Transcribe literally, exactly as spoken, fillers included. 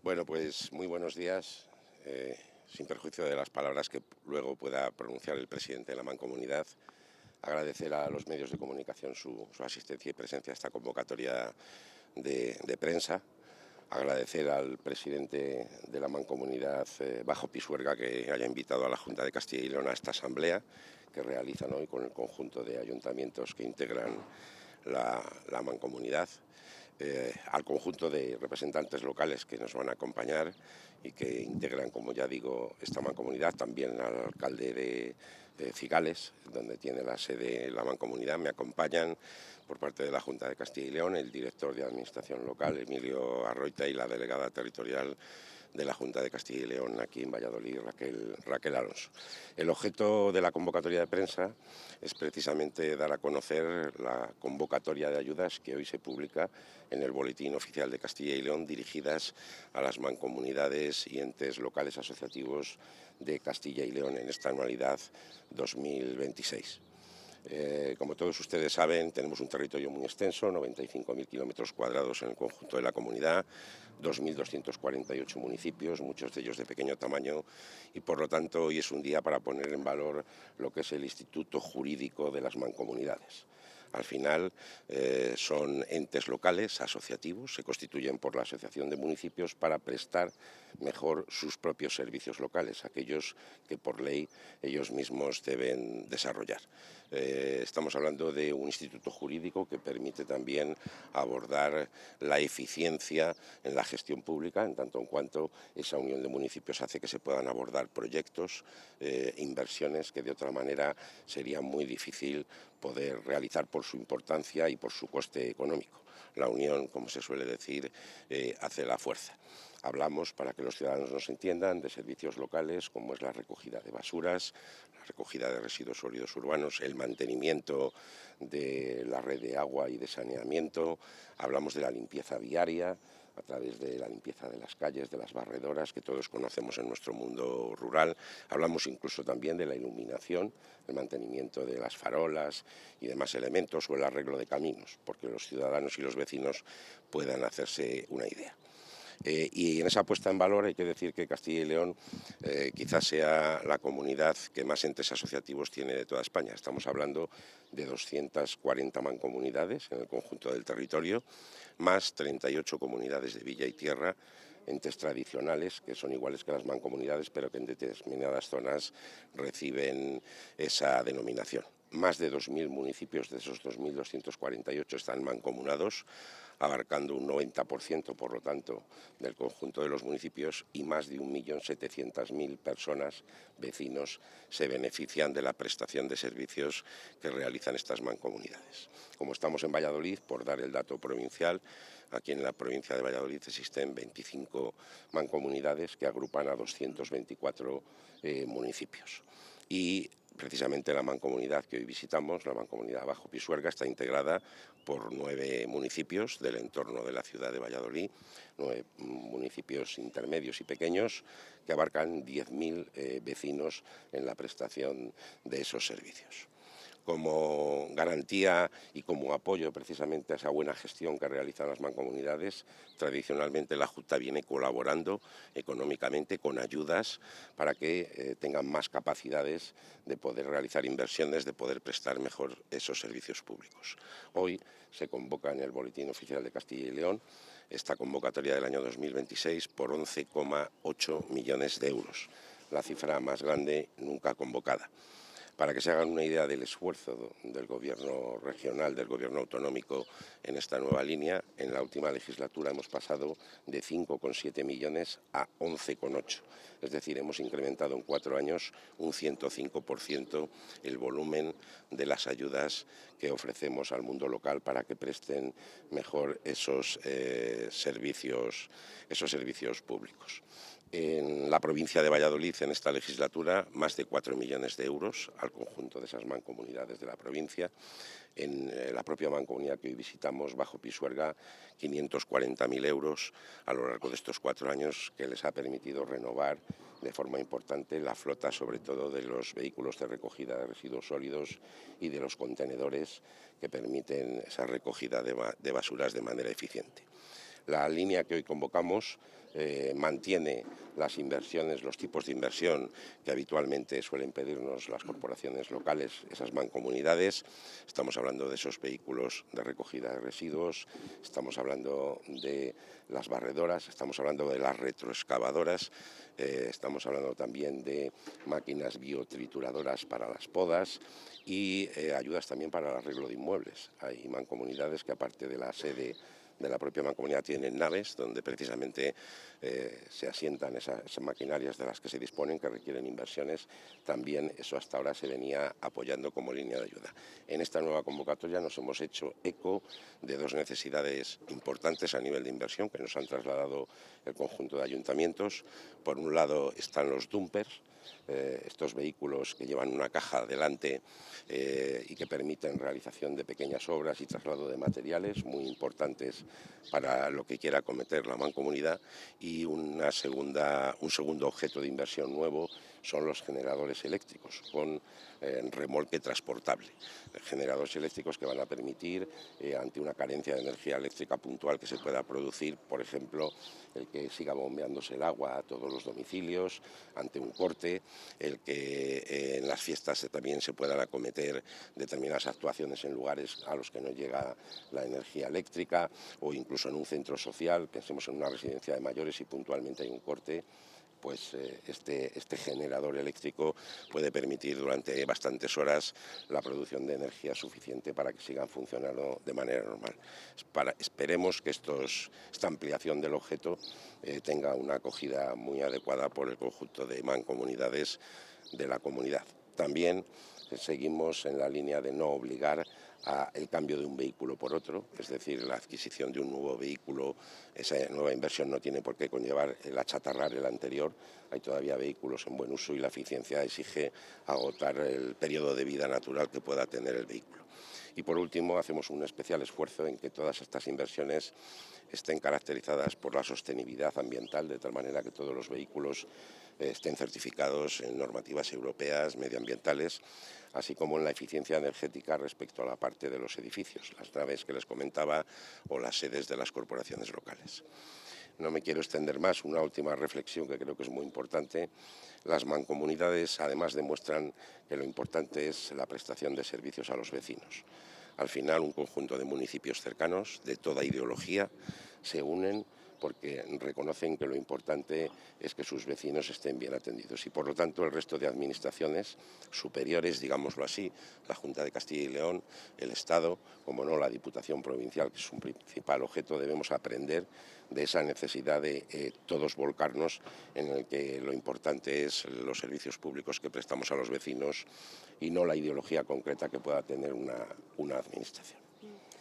Bueno, pues muy buenos días. Eh, sin perjuicio de las palabras que luego pueda pronunciar el presidente de la Mancomunidad, agradecer a los medios de comunicación su, su asistencia y presencia a esta convocatoria de, de prensa. Agradecer al presidente de la Mancomunidad, eh, Bajo Pisuerga, que haya invitado a la Junta de Castilla y León a esta asamblea que realizan hoy con el conjunto de ayuntamientos que integran la, la Mancomunidad. Eh, al conjunto de representantes locales que nos van a acompañar y que integran, como ya digo, esta mancomunidad, también al alcalde de, de Cigales, donde tiene la sede la mancomunidad. Me acompañan por parte de la Junta de Castilla y León el director de Administración Local, Emilio Arroita, y la delegada territorial de la Junta de Castilla y León aquí en Valladolid, Raquel, Raquel Alonso. El objeto de la convocatoria de prensa es precisamente dar a conocer la convocatoria de ayudas que hoy se publica en el Boletín Oficial de Castilla y León, dirigidas a las mancomunidades y entes locales asociativos de Castilla y León en esta anualidad dos mil veintiséis. Eh, como todos ustedes saben, tenemos un territorio muy extenso, noventa y cinco mil kilómetros cuadrados en el conjunto de la comunidad, dos mil doscientos cuarenta y ocho municipios, muchos de ellos de pequeño tamaño, y por lo tanto hoy es un día para poner en valor lo que es el Instituto Jurídico de las Mancomunidades. Al final eh, son entes locales, asociativos, se constituyen por la Asociación de Municipios para prestar mejor sus propios servicios locales, aquellos que por ley ellos mismos deben desarrollar. Eh, estamos hablando de un instituto jurídico que permite también abordar la eficiencia en la gestión pública, en tanto en cuanto esa unión de municipios hace que se puedan abordar proyectos, eh, inversiones que de otra manera sería muy difícil poder realizar por su importancia y por su coste económico. La unión, como se suele decir, eh, hace la fuerza. Hablamos, para que los ciudadanos nos entiendan, de servicios locales como es la recogida de basuras, la recogida de residuos sólidos urbanos, el mantenimiento de la red de agua y de saneamiento. Hablamos de la limpieza viaria a través de la limpieza de las calles, de las barredoras que todos conocemos en nuestro mundo rural. Hablamos incluso también de la iluminación, el mantenimiento de las farolas y demás elementos, o el arreglo de caminos, porque los ciudadanos y los vecinos puedan hacerse una idea. Eh, y en esa puesta en valor hay que decir que Castilla y León eh, quizás sea la comunidad que más entes asociativos tiene de toda España. Estamos hablando de doscientas cuarenta mancomunidades en el conjunto del territorio, más treinta y ocho comunidades de villa y tierra, entes tradicionales que son iguales que las mancomunidades, pero que en determinadas zonas reciben esa denominación. Más de dos mil municipios de esos dos mil doscientos cuarenta y ocho están mancomunados, abarcando un noventa por ciento, por lo tanto, del conjunto de los municipios, y más de un millón setecientas mil personas, vecinos, se benefician de la prestación de servicios que realizan estas mancomunidades. Como estamos en Valladolid, por dar el dato provincial, aquí en la provincia de Valladolid existen veinticinco mancomunidades que agrupan a doscientos veinticuatro eh, municipios. Y precisamente la mancomunidad que hoy visitamos, la mancomunidad Bajo Pisuerga, está integrada por nueve municipios del entorno de la ciudad de Valladolid, nueve municipios intermedios y pequeños que abarcan diez mil eh, vecinos en la prestación de esos servicios. Como garantía y como apoyo precisamente a esa buena gestión que realizan las mancomunidades, tradicionalmente la Junta viene colaborando económicamente con ayudas para que eh, tengan más capacidades de poder realizar inversiones, de poder prestar mejor esos servicios públicos. Hoy se convoca en el Boletín Oficial de Castilla y León esta convocatoria del año dos mil veintiséis por once coma ocho millones de euros, la cifra más grande nunca convocada. Para que se hagan una idea del esfuerzo del Gobierno regional, del Gobierno autonómico en esta nueva línea, en la última legislatura hemos pasado de cinco coma siete millones a once coma ocho. Es decir, hemos incrementado en cuatro años un ciento cinco por ciento el volumen de las ayudas que ofrecemos al mundo local para que presten mejor esos eh, servicios, esos servicios públicos. En la provincia de Valladolid, en esta legislatura, más de cuatro millones de euros al conjunto de esas mancomunidades de la provincia. En la propia mancomunidad que hoy visitamos, Bajo Pisuerga, quinientos cuarenta mil euros a lo largo de estos cuatro años, que les ha permitido renovar de forma importante la flota, sobre todo de los vehículos de recogida de residuos sólidos y de los contenedores que permiten esa recogida de basuras de manera eficiente. La línea que hoy convocamos eh, mantiene las inversiones, los tipos de inversión que habitualmente suelen pedirnos las corporaciones locales, esas mancomunidades. Estamos hablando de esos vehículos de recogida de residuos, estamos hablando de las barredoras, estamos hablando de las retroexcavadoras, eh, estamos hablando también de máquinas biotrituradoras para las podas y eh, ayudas también para el arreglo de inmuebles. Hay mancomunidades que, aparte de la sede de la propia mancomunidad, tienen naves donde precisamente eh, se asientan esas, esas maquinarias de las que se disponen, que requieren inversiones. También eso hasta ahora se venía apoyando como línea de ayuda. En esta nueva convocatoria nos hemos hecho eco de dos necesidades importantes a nivel de inversión que nos han trasladado el conjunto de ayuntamientos. Por un lado están los dumpers, eh, estos vehículos que llevan una caja delante eh, y que permiten realización de pequeñas obras y traslado de materiales muy importantes para lo que quiera acometer la mancomunidad. Y una segunda, un segundo objeto de inversión nuevo son los generadores eléctricos con eh, remolque transportable. Generadores eléctricos que van a permitir, eh, ante una carencia de energía eléctrica puntual que se pueda producir, por ejemplo, el que siga bombeándose el agua a todos los domicilios, ante un corte, el que eh, en las fiestas también se puedan acometer determinadas actuaciones en lugares a los que no llega la energía eléctrica, o incluso en un centro social, pensemos en una residencia de mayores y puntualmente hay un corte, pues eh, este, este generador eléctrico puede permitir durante bastantes horas la producción de energía suficiente para que sigan funcionando de manera normal. Para, esperemos que estos, esta ampliación del objeto eh, tenga una acogida muy adecuada por el conjunto de mancomunidades de la comunidad. También eh, seguimos en la línea de no obligar a el cambio de un vehículo por otro, es decir, la adquisición de un nuevo vehículo, esa nueva inversión no tiene por qué conllevar el achatarrar el anterior. Hay todavía vehículos en buen uso y la eficiencia exige agotar el periodo de vida natural que pueda tener el vehículo. Y por último, hacemos un especial esfuerzo en que todas estas inversiones estén caracterizadas por la sostenibilidad ambiental, de tal manera que todos los vehículos eh, estén certificados en normativas europeas medioambientales, así como en la eficiencia energética respecto a la parte de los edificios, las naves que les comentaba o las sedes de las corporaciones locales. No me quiero extender más, una última reflexión que creo que es muy importante. Las mancomunidades además demuestran que lo importante es la prestación de servicios a los vecinos. Al final, un conjunto de municipios cercanos, de toda ideología, se unen porque reconocen que lo importante es que sus vecinos estén bien atendidos y, por lo tanto, el resto de administraciones superiores, digámoslo así, la Junta de Castilla y León, el Estado, como no la Diputación Provincial, que es un principal objeto, debemos aprender de esa necesidad de eh, todos volcarnos en el que lo importante es los servicios públicos que prestamos a los vecinos y no la ideología concreta que pueda tener una, una administración.